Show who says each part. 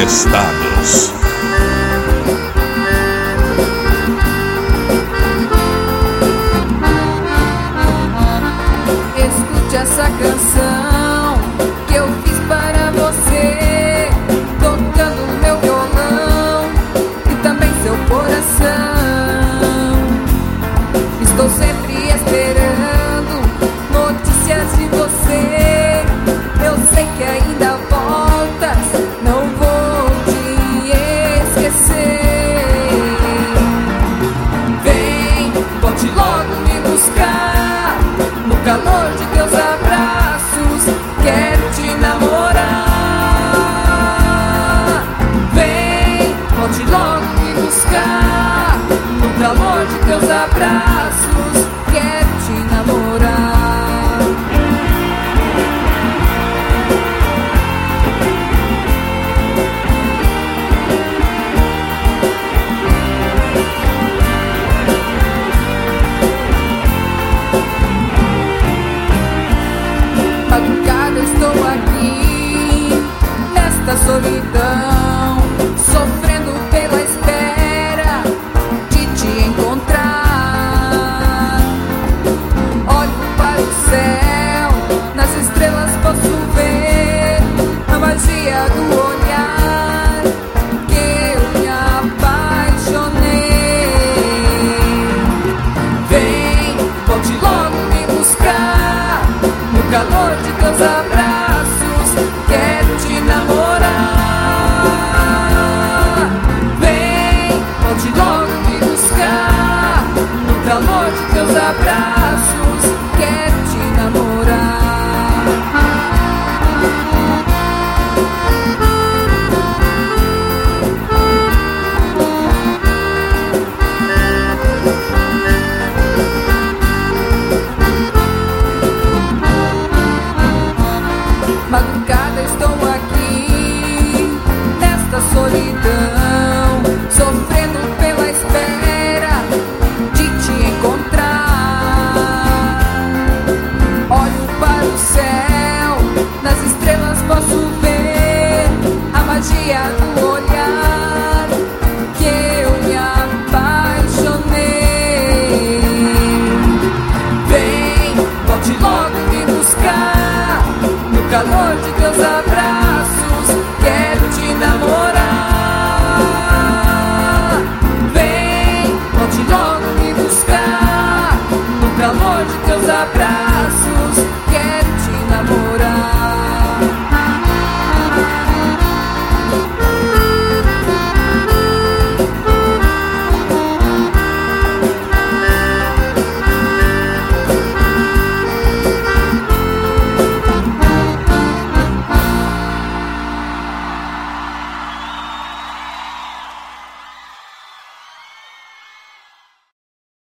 Speaker 1: Emprestados.
Speaker 2: Escute essa canção que eu fiz para você, tocando meu violão e também seu coração. Estou sempre esperando notícias de você. Eu sei que ainda voltas, não vou te esquecer. Vem, volte logo me buscar, no calor de teus abraços, quero te namorar. Vem, volte logo me buscar, no calor de teus abraços,